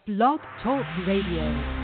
Blog Talk Radio.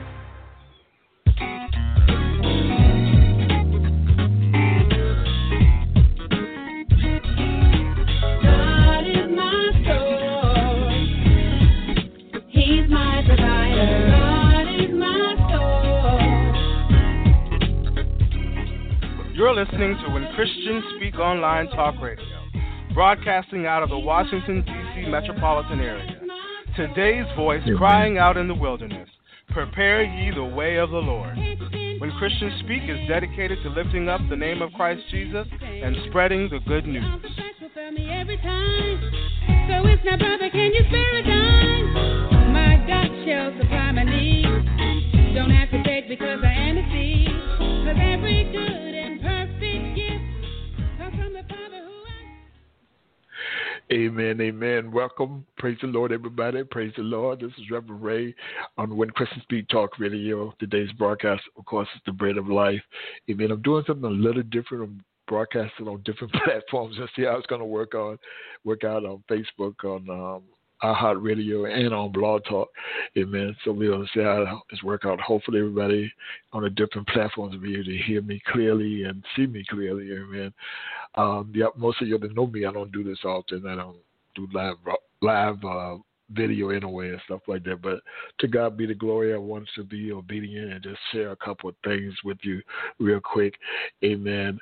You're listening to When Christians Speak Online Talk Radio, broadcasting out of the Washington, D.C. metropolitan area. Today's voice crying out in the wilderness, prepare ye the way of the Lord. When Christians Speak is dedicated to lifting up the name of Christ Jesus and spreading the good news. So it's now, brother, can you spare a dime? My God shall supply my needs. Don't have to beg because I am a seed. Cause every good and perfect gift comes from the Father who Amen, amen. Welcome. Praise the Lord, everybody. Praise the Lord. This is Reverend Ray on When Christians Speak Talk Radio. Today's broadcast, of course, is the Bread of Life. Amen. I'm doing something a little different. I'm broadcasting on different platforms and see how it's going to work out on Facebook, on iHeartRadio, and on Blog Talk. Amen. So we'll see how it's work out. Hopefully everybody on the different platforms will be able to hear me clearly and see me clearly. Amen. Most of you that know me, I don't do this often. I don't do live video anyway and stuff like that. But to God be the glory. I want to be obedient and just share a couple of things with you real quick. Amen.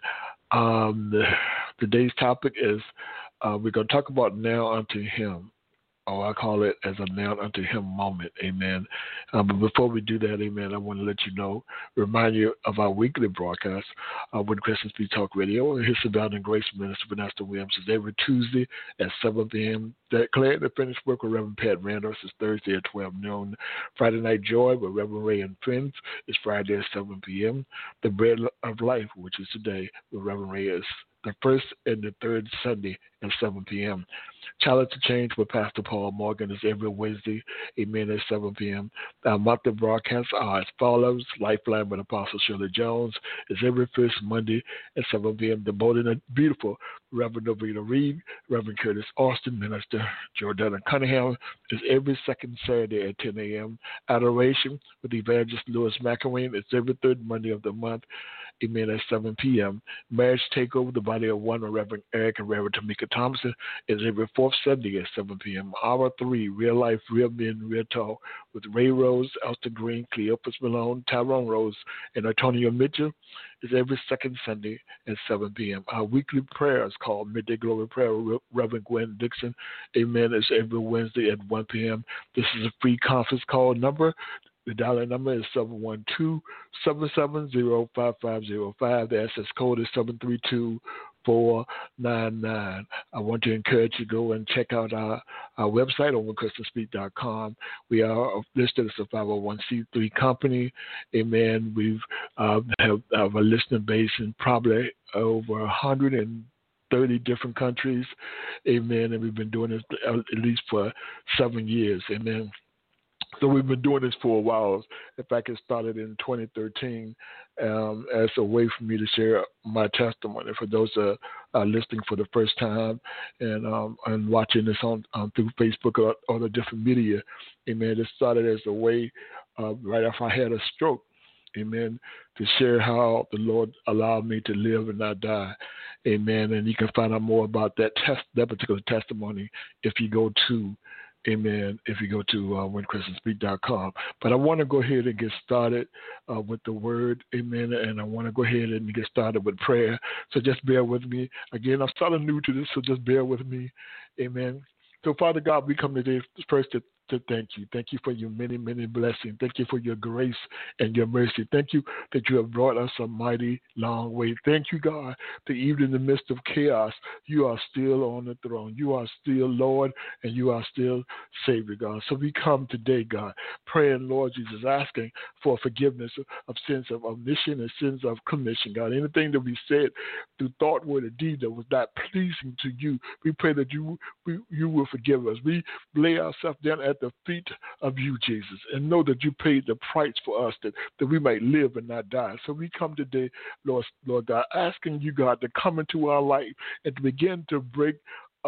Today's topic is we're going to talk about now unto him. Or I call it as a now unto him moment. Amen. But before we do that, amen, I want to let you know, remind you of our weekly broadcast When Christians Speak Talk Radio. His Abounding Grace Minister Vanessa Williams is every Tuesday at 7 p.m. Declare the finished work with Reverend Pat Randall is Thursday at 12 noon. Friday Night Joy with Reverend Ray and Friends is Friday at 7 p.m. The Bread of Life, which is today with Reverend Ray, is the first and the third Sunday at 7 p.m. Challenge to Change with Pastor Paul Morgan is every Wednesday, amen, at 7 p.m. Our monthly broadcasts are as follows. Lifeline with Apostle Shirley Jones is every first Monday at 7 p.m. The Bold and Beautiful, Reverend Novita Reed, Reverend Curtis Austin, Minister Jordana Cunningham is every second Saturday at 10 a.m. Adoration with Evangelist Louis McElwain is every third Monday of the month, amen, at 7 p.m. Marriage Takeover, the Body of One, with Reverend Eric and Reverend Tamika Thompson is every fourth Sunday at 7 p.m. Hour 3, Real Life, Real Men, Real Talk with Ray Rose, Elton Green, Cleopas Malone, Tyrone Rose, and Antonio Mitchell is every second Sunday at 7 p.m. Our weekly prayer is called Midday Glory Prayer with Reverend Gwen Dixon. Amen. It's every Wednesday at 1 p.m. This is a free conference call number. The dial number is 712-770-5505. The access code is 732-499. I want to encourage you to go and check out our website on whenchristianspeak.com. We are listed as a 501c3 company. Amen. We've have a listener base in probably over 130 different countries. Amen. And we've been doing this at least for 7 years. Amen. So we've been doing this for a while. In fact, it started in 2013 as a way for me to share my testimony for those that are listening for the first time and watching this on through Facebook or the different media. Amen. It started as a way right after I had a stroke. Amen. To share how the Lord allowed me to live and not die. Amen. And you can find out more about that particular testimony if you go to Amen. If you go to whenchristianspeak.com. But I want to go ahead and get started with the word. Amen. And I want to go ahead and get started with prayer. So just bear with me. Again, I'm starting new to this, so just bear with me. Amen. So, Father God, we come today first to thank you. Thank you for your many, many blessings. Thank you for your grace and your mercy. Thank you that you have brought us a mighty long way. Thank you, God, that even in the midst of chaos, you are still on the throne. You are still Lord and you are still Savior, God. So we come today, God, praying, Lord Jesus, asking for forgiveness of sins of omission and sins of commission, God. Anything that we said through thought, word, or deed that was not pleasing to you, we pray that you will forgive us. We lay ourselves down at the feet of you, Jesus, and know that you paid the price for us that we might live and not die. So we come today, Lord God, asking you, God, to come into our life and to begin to break up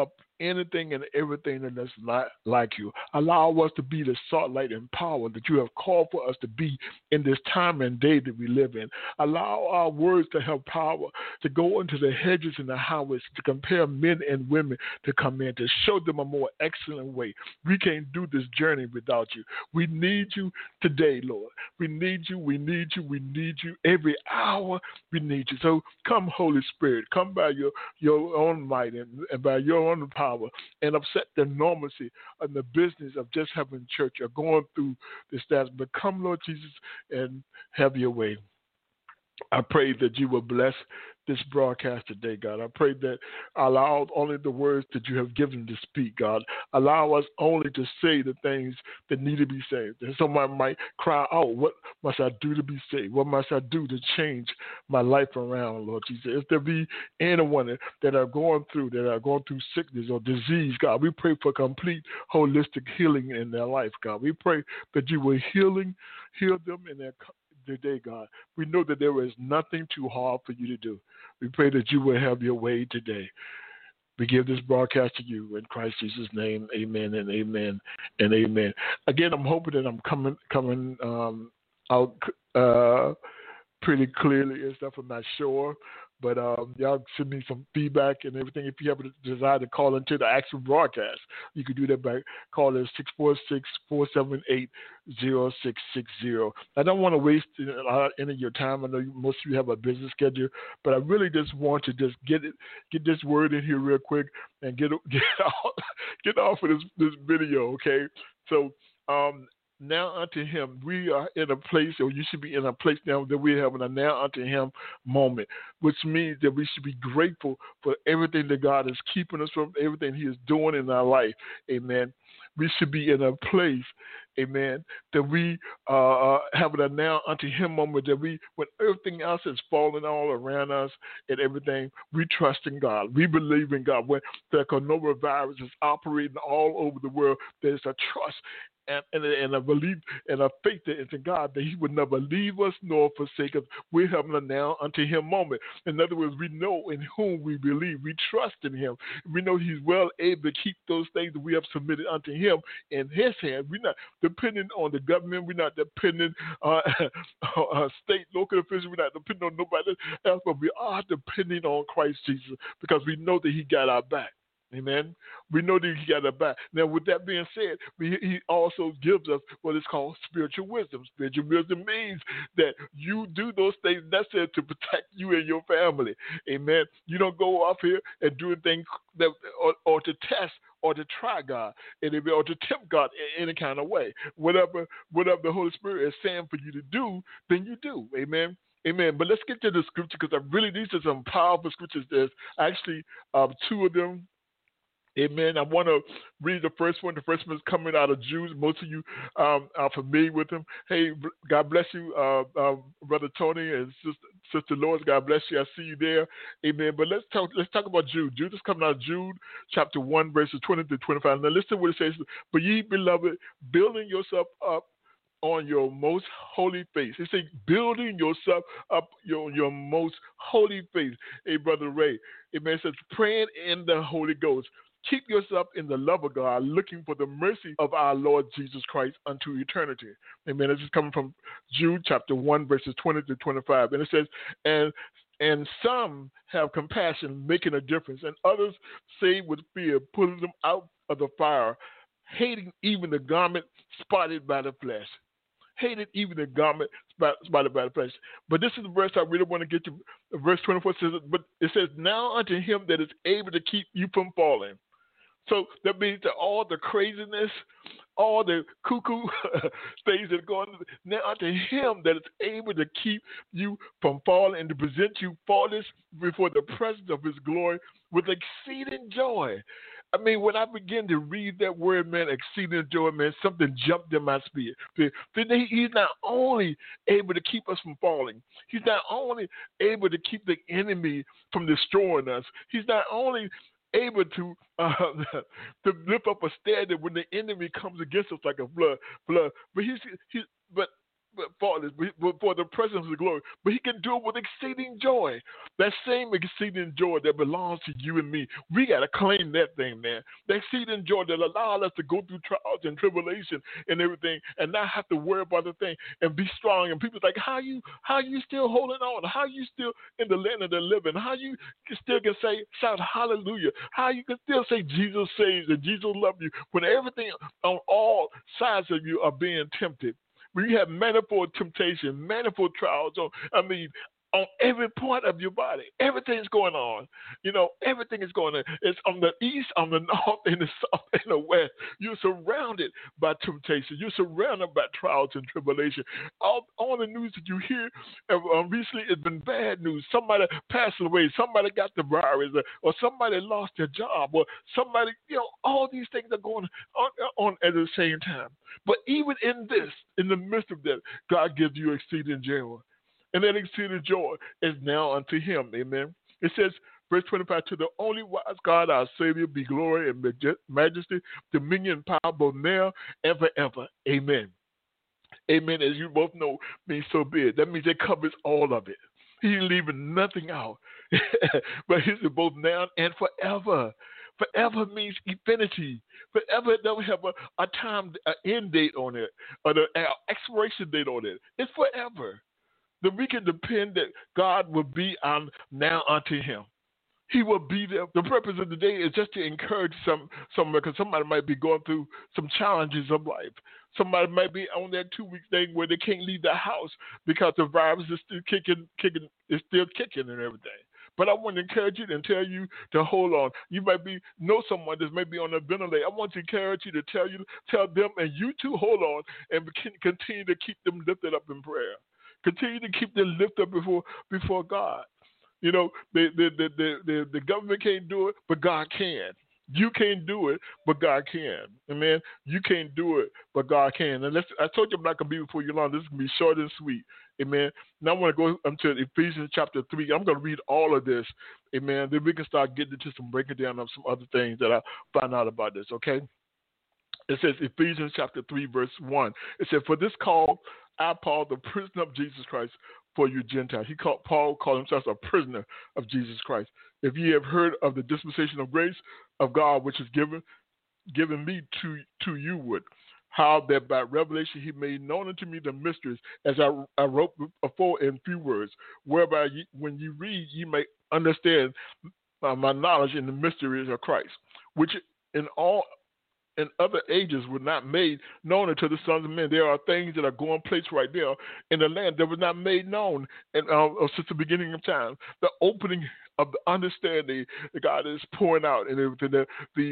anything and everything that's not like you. Allow us to be the salt, light, and power that you have called for us to be in this time and day that we live in. Allow our words to have power to go into the hedges and the highways, to compare men and women to come in, to show them a more excellent way. We can't do this journey without you. We need you today, Lord. We need you. We need you. We need you every hour. We need you. So come, Holy Spirit, come by your own might and by your own power and upset the normalcy of the business of just having church or going through the stats. But come, Lord Jesus, and have your way. I pray that you will bless this broadcast today, God. I pray that allow only the words that you have given to speak, God. Allow us only to say the things that need to be said. And someone might cry out, what must I do to be saved? What must I do to change my life around, Lord Jesus? If there be anyone that are going through sickness or disease, God, we pray for complete holistic healing in their life, God. We pray that you will heal them in their today, God. We know that there is nothing too hard for you to do. We pray that you will have your way today. We give this broadcast to you in Christ Jesus' name. Amen and amen and amen. Again, I'm hoping that I'm coming out pretty clearly and stuff. I'm not sure. But y'all send me some feedback and everything. If you have a desire to call into the actual broadcast, you can do that by calling 646-478-0660. I don't want to waste any of your time. I know most of you have a business schedule, but I really just want to just get this word in here real quick and get off of this video, okay? So now unto him, we are in a place, or you should be in a place now that we're having a now unto him moment, which means that we should be grateful for everything that God is keeping us from, everything he is doing in our life. Amen. We should be in a place, amen, that we having a now unto him moment, that we, when everything else is falling all around us and everything, we trust in God. We believe in God. When the coronavirus is operating all over the world, there's a trust and a belief and a faith in God that he would never leave us nor forsake us. We're having a now unto him moment. In other words, we know in whom we believe. We trust in him. We know he's well able to keep those things that we have submitted unto him in his hand. We're not dependent on the government. We're not dependent on state, local officials. We're not dependent on nobody else, but we are depending on Christ Jesus because we know that he got our back. Amen. We know that he got our back. Now, with that being said, he also gives us what is called spiritual wisdom. Spiritual wisdom means that you do those things necessary to protect you and your family. Amen. You don't go off here and do things that or to test or to try God, or to tempt God in any kind of way. Whatever the Holy Spirit is saying for you to do, then you do. Amen. Amen. But let's get to the scripture because these are some powerful scriptures. There's actually two of them. Amen. I want to read the first one. The first one is coming out of Jude. Most of you are familiar with him. Hey, God bless you, Brother Tony and Sister Lois. God bless you. I see you there. Amen. But let's talk about Jude. Jude is coming out of Jude, chapter 1, verses 20 to 25. Now listen to what it says. But ye, beloved, building yourself up on your most holy faith. He said, building yourself up your most holy faith. Hey, Brother Ray. Amen. It says, praying in the Holy Ghost. Keep yourself in the love of God, looking for the mercy of our Lord Jesus Christ unto eternity. Amen. This is coming from Jude chapter 1, verses 20 to 25. And it says, and some have compassion, making a difference, and others save with fear, pulling them out of the fire, hating even the garment spotted by the flesh. Hated even the garment spotted by the flesh. But this is the verse I really want to get to. Verse 24 says, but it says, now unto him that is able to keep you from falling. So that means that all the craziness, all the cuckoo things that are going on, now unto him that is able to keep you from falling and to present you faultless before the presence of his glory with exceeding joy. I mean, when I begin to read that word, man, exceeding joy, man, something jumped in my spirit. He's not only able to keep us from falling. He's not only able to keep the enemy from destroying us. He's not only able to lift up a standard when the enemy comes against us like a flood. But faultless, for the presence of the glory. But he can do it with exceeding joy. That same exceeding joy that belongs to you and me. We got to claim that thing, man. The exceeding joy that allows us to go through trials and tribulation and everything and not have to worry about the thing and be strong. And people's like, how you still holding on? How you still in the land of the living? How you still can say, shout hallelujah? How you can still say Jesus saves and Jesus loves you when everything on all sides of you are being tempted? When you have manifold temptation, manifold trials on every part of your body. Everything's going on. Everything is going on. It's on the east, on the north, and the south, and the west. You're surrounded by temptation. You're surrounded by trials and tribulation. All the news that you hear recently has been bad news. Somebody passed away. Somebody got the virus, or somebody lost their job, or somebody, all these things are going on at the same time. But even in this, in the midst of that, God gives you exceeding joy. And that exceeding joy is now unto him. Amen. It says, verse 25, to the only wise God, our Savior, be glory and majesty, dominion, power, both now and forever. Amen. Amen. As you both know, means so be it. That means it covers all of it. He's leaving nothing out. But he said both now and forever. Forever means infinity. Forever don't have a time, an end date on it, or the expiration date on it. It's forever. That we can depend that God will be on now unto him. He will be there. The purpose of the day is just to encourage someone, because somebody might be going through some challenges of life. Somebody might be on that 2-week thing where they can't leave the house because the virus is still kicking and everything. But I want to encourage you and tell you to hold on. You might know someone that may be on a ventilator. I want to encourage you to tell them, and you too hold on and continue to keep them lifted up in prayer. Continue to keep them lifted up before God. The government can't do it, but God can. You can't do it, but God can. Amen. You can't do it, but God can. And I told you I'm not going to be before you long. This is going to be short and sweet. Amen. Now I want to go into Ephesians chapter 3. I'm going to read all of this. Amen. Then we can start getting into some breaking down of some other things that I found out about this. Okay. It says Ephesians chapter 3, verse 1. It said, for this call, I, Paul, the prisoner of Jesus Christ, for you Gentiles. Paul called himself a prisoner of Jesus Christ. If ye have heard of the dispensation of grace of God, which is given me to you would, how that by revelation he made known unto me the mysteries, as I wrote before in few words, whereby when you read, ye may understand my knowledge in the mysteries of Christ, which in other ages were not made known unto the sons of men. There are things that are going place right now in the land that was not made known since the beginning of time. The opening of the understanding that God is pouring out, and everything,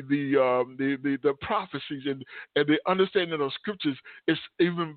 the prophecies and the understanding of scriptures is even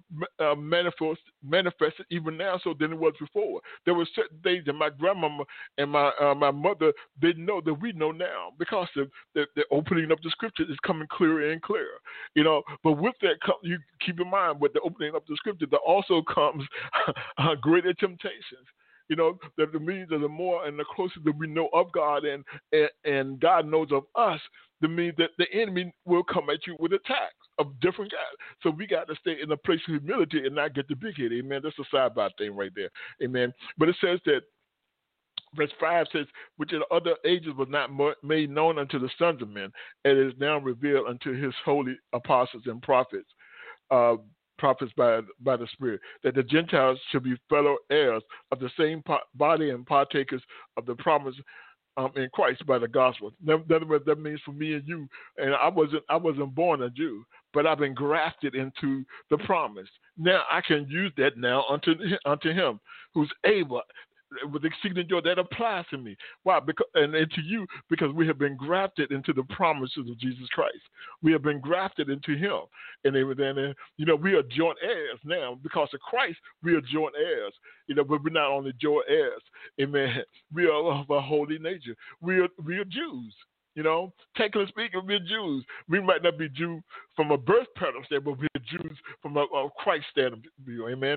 manifested even now so than it was before. There were certain things that my grandmama and my mother didn't know that we know now, because the opening of the scriptures is coming clearer and clearer. But with that, you keep in mind, with the opening of the scripture, there also comes greater temptations. That the means of the more and the closer that we know of God and God knows of us, that means that the enemy will come at you with attacks of different kinds. So we got to stay in a place of humility and not get the big head. Amen. That's a sidebar thing right there. Amen. But it says that verse 5 says, which in other ages was not made known unto the sons of men, and is now revealed unto his holy apostles and prophets. Prophets by the Spirit, that the Gentiles should be fellow heirs of the same body and partakers of the promise in Christ by the gospel. That means for me and you, and I wasn't born a Jew, but I've been grafted into the promise. Now I can use that now unto him who's able, with exceeding joy, that applies to me. Why? And to you, because we have been grafted into the promises of Jesus Christ. We have been grafted into him. And everything. And we are joint heirs now. Because of Christ, we are joint heirs. But we're not only joint heirs. Amen. We are of a holy nature. We are Jews. Technically speaking, we're Jews. We might not be Jews from a birth pattern standpoint, but we're Jews from a Christ standpoint. Amen.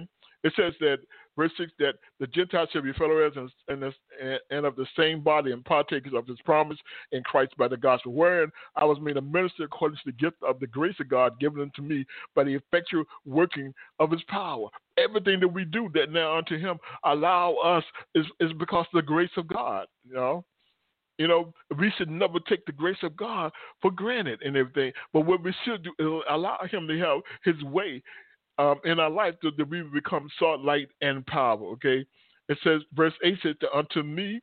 It says that, verse 6, that the Gentiles shall be fellow heirs and of the same body and partakers of his promise in Christ by the gospel, wherein I was made a minister according to the gift of the grace of God given unto me by the effectual working of his power. Everything that we do that now unto him allow us is because of the grace of God, You know, we should never take the grace of God for granted and everything. But what we should do is allow him to have his way in our life so that we become salt, light, and power, okay? It says, verse 8 says, unto me,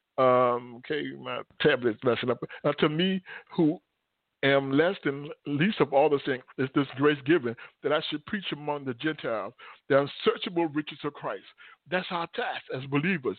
my tablet's messing up. Unto me who am less than least of all the things is this grace given, that I should preach among the Gentiles the unsearchable riches of Christ. That's our task as believers,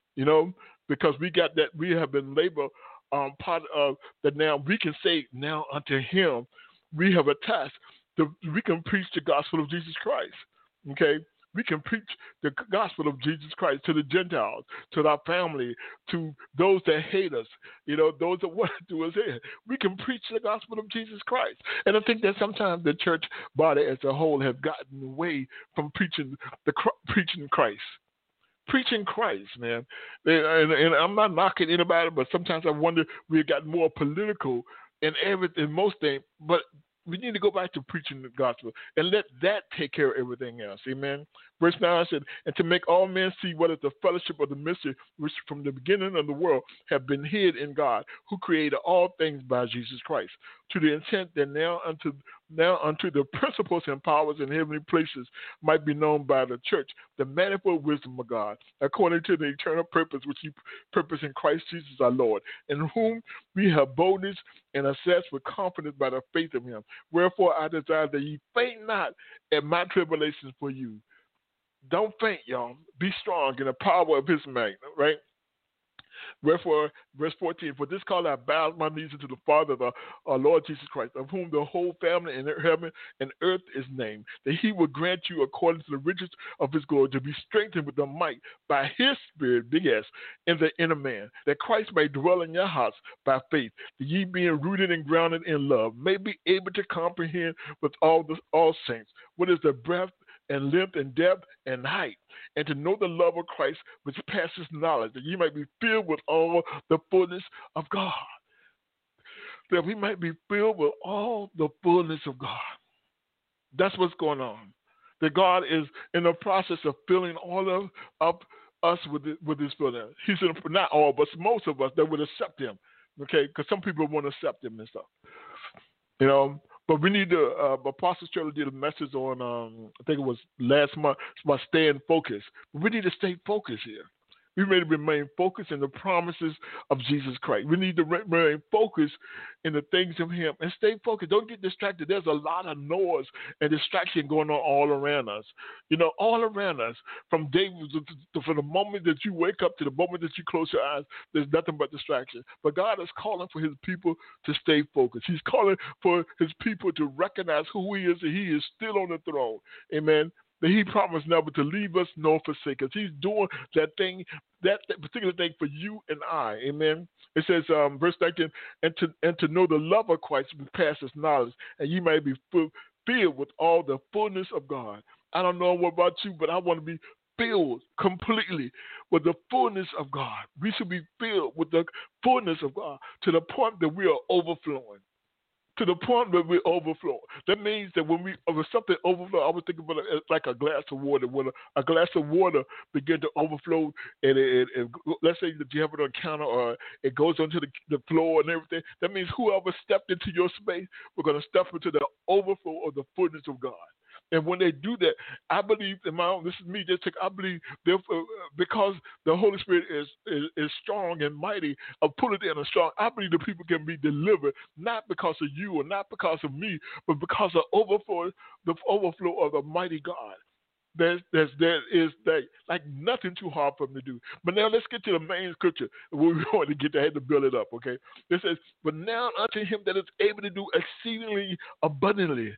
because we got that, we have been labeled part of that. Now we can say, now unto him we have a task. We can preach the gospel of Jesus Christ, okay? We can preach the gospel of Jesus Christ to the Gentiles, to our family, to those that hate us, those that want to do us in. We can preach the gospel of Jesus Christ. And I think that sometimes the church body as a whole has gotten away from preaching Christ. Preaching Christ, man. And I'm not knocking anybody, but sometimes I wonder we've gotten more political in most things, but we need to go back to preaching the gospel and let that take care of everything else. Amen. Verse 9 said, and to make all men see what is the fellowship of the mystery which from the beginning of the world have been hid in God, who created all things by Jesus Christ, to the intent that now unto the principles and powers in heavenly places might be known by the church, the manifold wisdom of God, according to the eternal purpose which he purposed in Christ Jesus our Lord, in whom we have boldness and access with confidence by the faith of him. Wherefore I desire that ye faint not at my tribulations for you. Don't faint, y'all. Be strong in the power of his might, right? Wherefore, verse 14, for this cause I bow my knees unto the Father of our Lord Jesus Christ, of whom the whole family in heaven and earth is named, that he will grant you according to the riches of his glory to be strengthened with the might by his Spirit, big S, in the inner man, that Christ may dwell in your hearts by faith, that ye being rooted and grounded in love, may be able to comprehend with all saints what is the breadth and length and depth and height, and to know the love of Christ which passes knowledge, that ye might be filled with all the fullness of God. That we might be filled with all the fullness of God. That's what's going on. That God is in the process of filling all of us with his fullness. He's not all, but most of us that would accept him. Okay, because some people won't accept him and stuff. But we need to, Apostle Shirley did a message on, I think it was last month, it's about staying focused. But we need to stay focused here. We need to remain focused in the promises of Jesus Christ. We need to remain focused in the things of him and stay focused. Don't get distracted. There's a lot of noise and distraction going on all around us. All around us. From the moment that you wake up to the moment that you close your eyes, there's nothing but distraction. But God is calling for his people to stay focused. He's calling for his people to recognize who he is, and he is still on the throne. Amen. That he promised never to leave us nor forsake us. He's doing that thing, that particular thing for you and I. Amen. It says, verse 19, and to know the love of Christ which passes knowledge, and you may be filled with all the fullness of God. I don't know what about you, but I want to be filled completely with the fullness of God. We should be filled with the fullness of God to the point that we are overflowing. To the point where we overflow. That means that when something overflow, I was thinking about it like a glass of water. When a glass of water begin to overflow, and let's say that you have it on the counter or it goes onto the floor and everything, that means whoever stepped into your space, we're going to step into the overflow of the fullness of God. And when they do that, I believe, this is me, I believe, because the Holy Spirit is strong and mighty, pulling in and strong, I believe the people can be delivered, not because of you or not because of me, but because of the overflow of the mighty God. There is like nothing too hard for him to do. But now let's get to the main scripture. We want to get to build it up, okay? It says, but now unto him that is able to do exceedingly abundantly,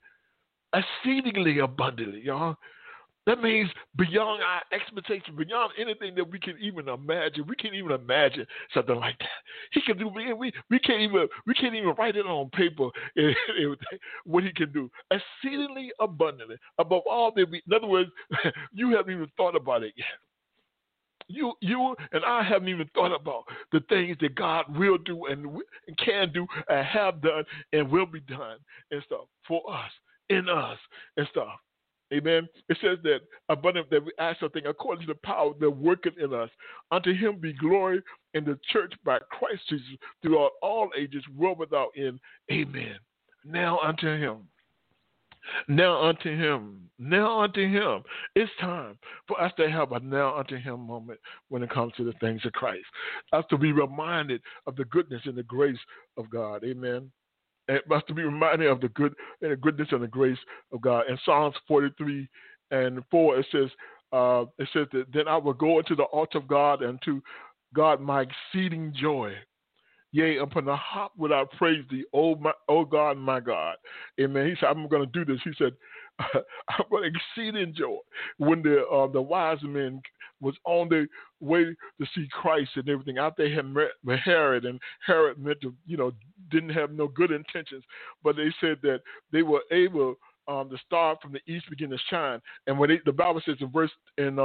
y'all. That means beyond our expectation, beyond anything that we can even imagine. We can't even imagine something like that. He can do. We can't even write it on paper. What he can do, exceedingly abundantly above all that we. In other words, you haven't even thought about it yet. You and I haven't even thought about the things that God will do and can do and have done and will be done and stuff for us, in us and stuff. Amen. It says that abundant that we ask something according to the power that worketh in us. Unto him be glory in the church by Christ Jesus throughout all ages, world without end. Amen. Now unto him. Now unto him. Now unto him. It's time for us to have a now unto him moment when it comes to the things of Christ. Us to be reminded of the goodness and the grace of God. Amen. And us to be reminded of the goodness and the grace of God. In Psalms 43:4, it says that then I will go into the altar of God and to God my exceeding joy. Yea, upon the harp will I praise thee, O God, my God. Amen. He said, I'm going to do this. He said, I'm going to exceeding joy. When the wise men was on their way to see Christ and everything, after they had met Herod, and Herod meant to, didn't have no good intentions, but they said that they were able the star from the east began to shine. And when the Bible says in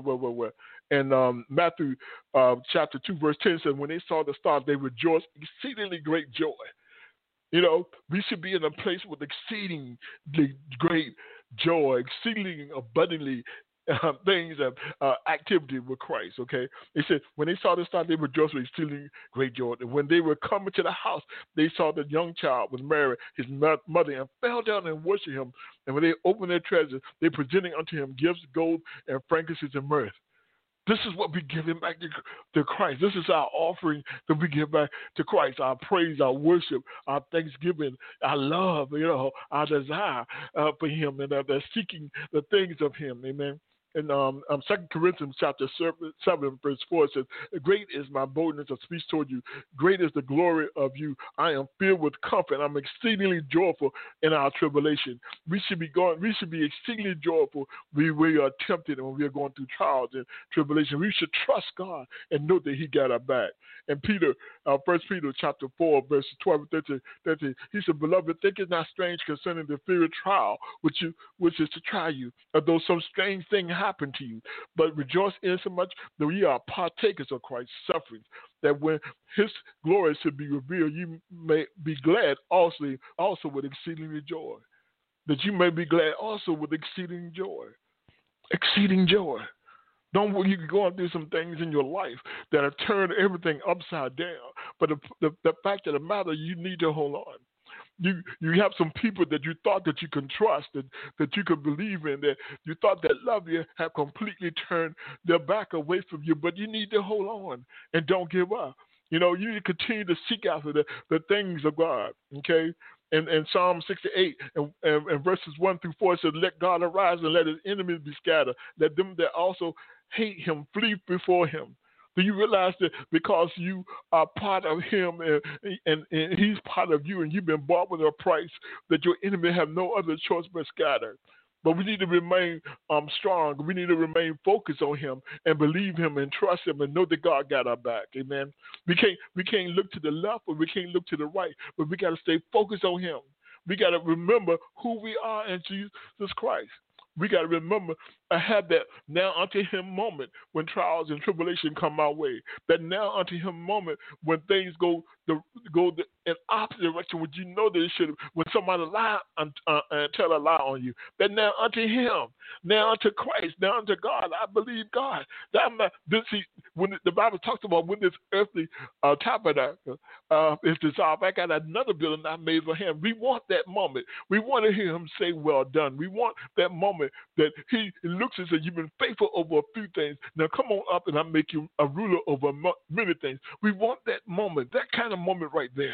Matthew chapter 2 verse 10 says, when they saw the stars, they rejoiced exceedingly great joy. We should be in a place with exceedingly great joy, exceedingly abundantly things of activity with Christ. Okay, they said when they saw the star, they rejoiced with exceedingly great joy. And when they were coming to the house, they saw the young child with Mary, his mother, and fell down and worshiped him. And when they opened their treasures, they presented unto him gifts, gold and frankincense and myrrh. This is what we give back to Christ. This is our offering that we give back to Christ. Our praise, our worship, our thanksgiving, our love, our desire for him, and the seeking the things of him. Amen. In 2 Corinthians chapter 7, verse 4, it says, great is my boldness of speech toward you. Great is the glory of you. I am filled with comfort. I'm exceedingly joyful in our tribulation. We should be exceedingly joyful when we are tempted and when we are going through trials and tribulation. We should trust God and know that he got our back. And Peter, 1 Peter chapter 4, verses 12 and 13, he said, beloved, think it not strange concerning the fear of trial, which is to try you, although some strange thing happen to you, but rejoice insomuch that we are partakers of Christ's sufferings, that when his glory should be revealed, you may be glad also with exceeding joy. That you may be glad also with exceeding joy. Exceeding joy. You can go through some things in your life that have turned everything upside down, but the fact of the matter, you need to hold on. You have some people that you thought that you can trust, that you could believe in, that you thought that love you, have completely turned their back away from you, but you need to hold on and don't give up. You need to continue to seek after the things of God, okay? In Psalm 68 and verses 1 through 4, it says, let God arise and let his enemies be scattered. Let them that also hate him flee before him. Do you realize that because you are part of him and he's part of you and you've been bought with a price, that your enemy have no other choice but scatter? But we need to remain strong. We need to remain focused on him and believe him and trust him and know that God got our back. Amen. We can't look to the left or we can't look to the right, but we got to stay focused on him. We got to remember who we are in Jesus Christ. We got to remember, I have that now unto him moment when trials and tribulation come our way. That now unto him moment when things go in opposite direction, when you know that it should, when somebody lie and tell a lie on you. That now unto him, now unto Christ, now unto God, I believe God. When the Bible talks about when this earthly tabernacle is dissolved, I got another building I made for him. We want that moment. We want to hear him say, well done. We want that moment that he looks and says, you've been faithful over a few things. Now come on up and I'll make you a ruler over many things. We want that moment, that kind of moment right there.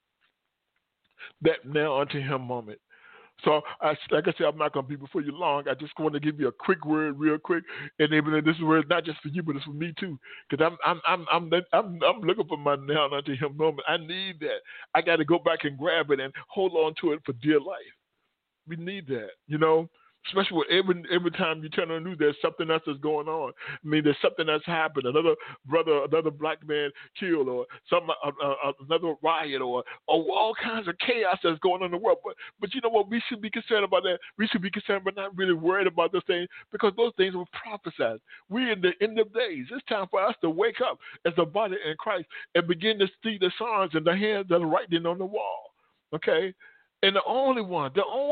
That now unto him moment. So, like I said, I'm not going to be before you long. I just want to give you a quick word, real quick, and even this word not just for you, but it's for me too, because I'm looking for my now unto him moment. I need that. I got to go back and grab it and hold on to it for dear life. We need that, Especially every time you turn on the news, there's something else that's going on. I mean, there's something that's happened. Another brother, another black man killed, or another riot, or all kinds of chaos that's going on in the world. But you know what? We should be concerned about that. We should be concerned, but not really worried about those things, because those things were prophesied. We're in the end of days. It's time for us to wake up as a body in Christ and begin to see the signs and the hands that are writing on the wall. Okay? And the only one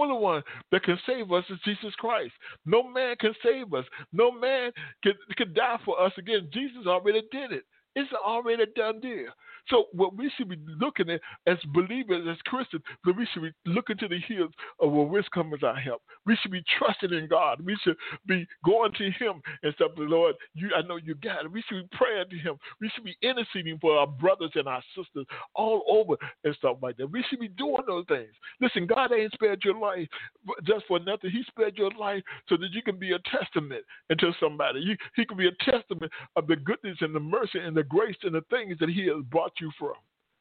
that can save us is Jesus Christ. No man can save us. No man can die for us again. Jesus already did it. It's already a done deal. So what we should be looking at as believers, as Christians, that we should be looking to the hills of where which comes our help. We should be trusting in God. We should be going to Him and stuff. Lord, I know you got it. We should be praying to Him. We should be interceding for our brothers and our sisters all over and stuff like that. We should be doing those things. Listen, God ain't spared your life just for nothing. He spared your life so that you can be a testament to somebody. He can be a testament of the goodness and the mercy and the grace and the things that He has brought you from.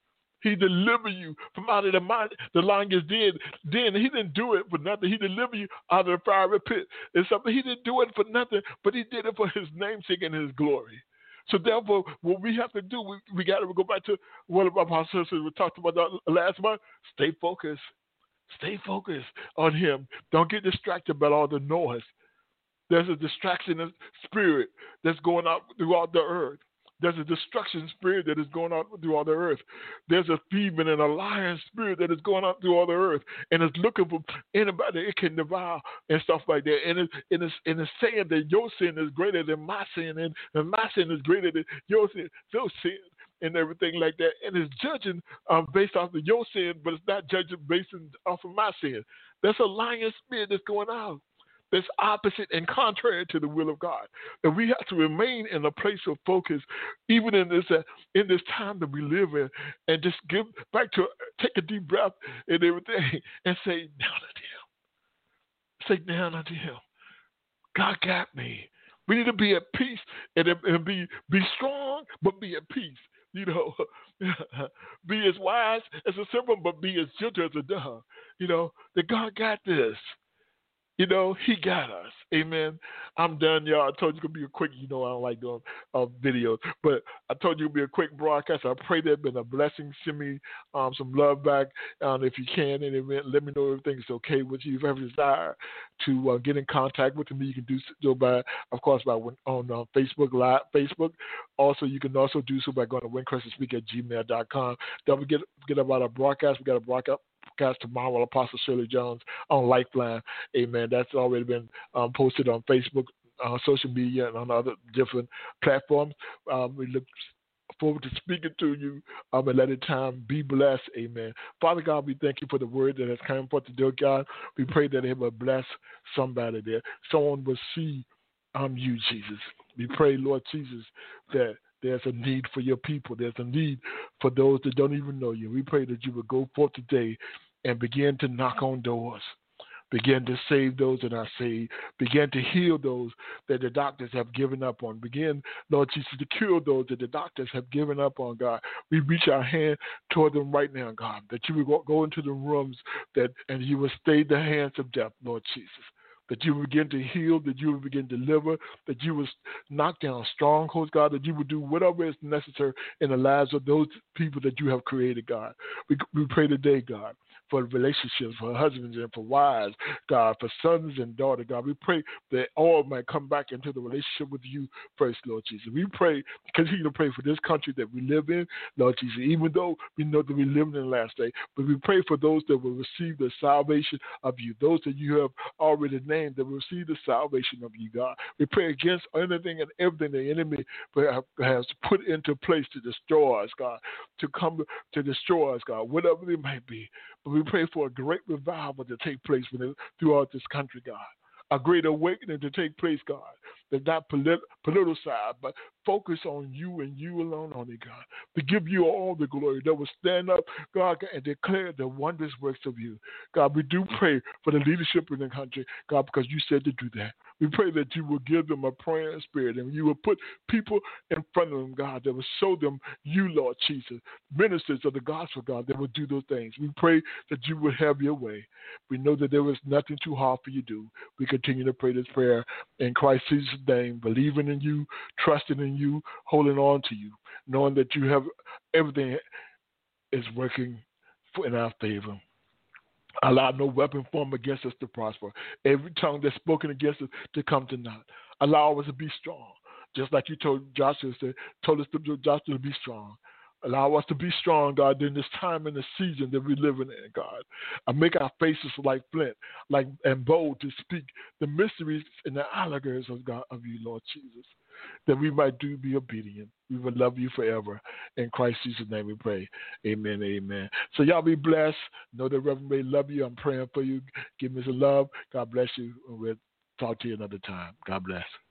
He delivered you from out of the lion's den. He didn't do it for nothing. He delivered you out of the fiery pit. It's something He didn't do it for nothing, but He did it for His namesake and His glory. So therefore, what we have to do, we got to go back to one of our sisters we talked about last month. Stay focused. Stay focused on Him. Don't get distracted by all the noise. There's a distraction spirit that's going out throughout the earth. There's a destruction spirit that is going out through all the earth. There's a thieving and a lying spirit that is going out through all the earth, and it's looking for anybody it can devour and stuff like that. And it's saying that your sin is greater than my sin, and my sin is greater than your sin, and everything like that. And it's judging based off of your sin, but it's not judging based off of my sin. That's a lying spirit that's going out. That's opposite and contrary to the will of God. And we have to remain in a place of focus, even in this time that we live in, and just take a deep breath and everything, and say, down unto Him. Say, down unto Him. God got me. We need to be at peace and be strong, but be at peace. You know, be as wise as a serpent, but be as gentle as a dove. You know, that God got this. You know, He got us. Amen. I'm done, y'all. I told you it could be a quick, I don't like doing videos, but I told you it would be a quick broadcast. I pray that it's been a blessing. Send me some love back if you can, and let me know everything's okay with you. If you have a desire to get in contact with me, you can do so on Facebook Live. Facebook. Also, you can also do so by going to wincrestonspeak@gmail.com. Don't forget about our broadcast. We got a broadcast tomorrow with Apostle Shirley Jones on Lifeline. Amen. That's already been posted on Facebook, social media, and on other different platforms. We look forward to speaking to you and let it time be blessed. Amen. Father God, we thank you for the word that has come forth today, God. We pray that it will bless somebody there. Someone will see you, Jesus. We pray, Lord Jesus, that there's a need for your people. There's a need for those that don't even know you. We pray that you will go forth today and begin to knock on doors. Begin to save those that are saved. Begin to heal those that the doctors have given up on. Begin, Lord Jesus, to cure those that the doctors have given up on, God. We reach our hand toward them right now, God, that you will go into the rooms and you will stay the hands of death, Lord Jesus. That you will begin to heal, that you will begin to deliver, that you will knock down strongholds, God, that you will do whatever is necessary in the lives of those people that you have created, God. We pray today, God, for relationships, for husbands and for wives, God, for sons and daughters, God. We pray that all might come back into the relationship with you first, Lord Jesus. We pray, continue to pray for this country that we live in, Lord Jesus, even though we know that we live in the last day. But we pray for those that will receive the salvation of you, those that you have already named that will receive the salvation of you, God. We pray against anything and everything the enemy has put into place to destroy us, God, to come to destroy us, God, whatever it might be. But we pray for a great revival to take place throughout this country, God. A great awakening to take place, God. That's not politicized, but focus on you and you alone, only God. To give you all the glory. That will stand up, God, and declare the wondrous works of you. God, we do pray for the leadership in the country, God, because you said to do that. We pray that you will give them a praying spirit and you will put people in front of them, God, that will show them you, Lord Jesus, ministers of the gospel, God, that will do those things. We pray that you will have your way. We know that there is nothing too hard for you to do. We continue to pray this prayer in Christ Jesus' name, believing in you, trusting in you, holding on to you, knowing that you have everything is working in our favor. Allow no weapon formed against us to prosper. Every tongue that's spoken against us to come to naught. Allow us to be strong. Just like you told Joshua to be strong. Allow us to be strong, God, during this time and the season that we're living in, God. Make our faces like flint, and bold to speak the mysteries and the allegories of God, of you, Lord Jesus, that we might be obedient. We will love you forever. In Christ Jesus' name we pray. Amen, amen. So y'all be blessed. Know that Reverend Ray love you. I'm praying for you. Give me some love. God bless you. And we'll talk to you another time. God bless.